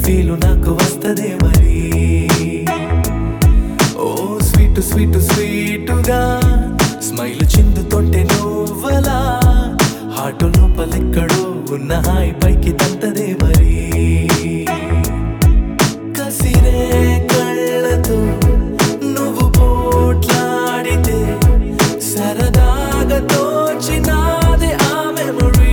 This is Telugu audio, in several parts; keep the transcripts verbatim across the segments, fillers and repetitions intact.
ఫీలు నాకు వస్తదే మరి. ఓ స్వీట్ స్వీట్ స్వీటుగా స్మైల్ చిందుతోంటే నువ్వలా హార్ట్ లోపలెక్కడో ఉన్న హాయి పైకి తంతదే మరి. కసిరే కళ్ళతో నువ్వు పోట్లాడితే సరదాగా తోచినాదే ఆ మెమరీ.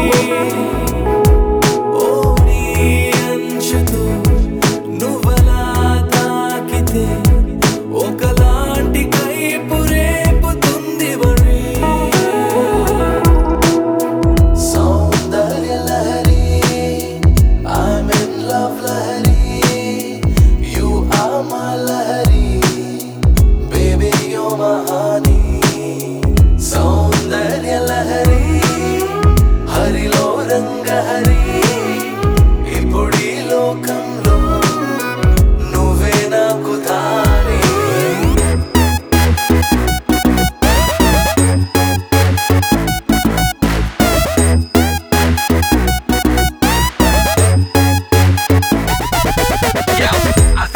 ఓ నీ అంచుతో నువ్వలా తాకితే ఒకలాంటి కైపు రేపుతుంది మరి. సౌందర్య Lahari, I'm in love Lahari, you are my Lahari, baby you're my honey. సౌందర్య లహరి, హరిలో రంగ హరి, ఇప్పుడీ లోకంలో నువ్వే నాకు దారి. Yo, I